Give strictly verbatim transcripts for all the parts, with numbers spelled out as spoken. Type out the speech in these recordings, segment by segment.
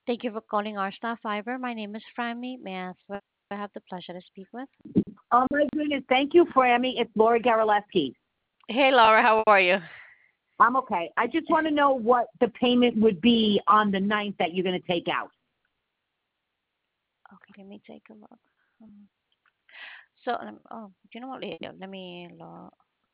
Thank you for calling our staff fiber. My name is Frammy. May I ask what I have the pleasure to speak with? Oh my goodness, thank you, Frammy. It's Laura Garaleski. Hey, Laura, how are you? I'm okay. I just want to know what the payment would be on the ninth that you're going to take out. Okay, let me take a look. Um, So, um, oh, do you know what? Let let me look.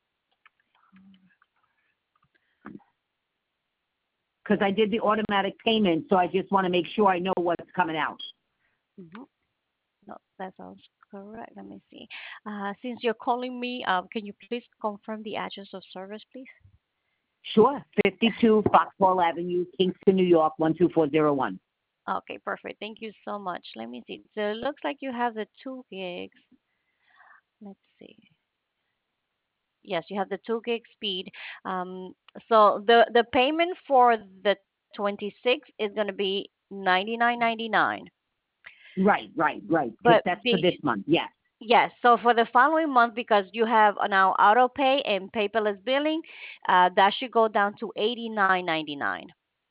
Because I did the automatic payment, so I just want to make sure I know what's coming out. Mhm. No, that sounds correct. Let me see. Uh, since you're calling me, um, can you please confirm the address of service, please? Sure. fifty-two Foxball Avenue, Kingston, New York, one two four zero one. Okay, perfect. Thank you so much. Let me see. So it looks like you have the two gigs. Let's see. Yes, you have the two gig speed. Um, so the the payment for the twenty-sixth is going to be ninety-nine ninety-nine. Right, right, right. Because But that's for the this month. Yes. yes, so for the following month, because you have now auto pay and paperless billing, uh, that should go down to eighty-nine ninety-nine.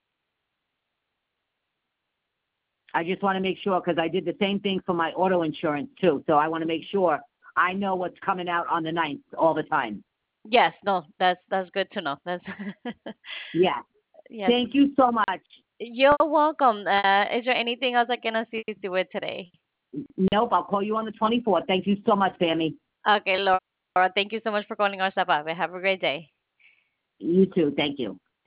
I just want to make sure because I did the same thing for my auto insurance too. So I want to make sure I know what's coming out on the ninth all the time. Yes, no, that's that's good to know. That's Yes. yes. Thank you so much. You're welcome. Uh, is there anything else I can assist you with today? Nope, I'll call you on the twenty-fourth. Thank you so much, Sammy. Okay, Laura, thank you so much for calling our stop. Have a great day. You too. Thank you.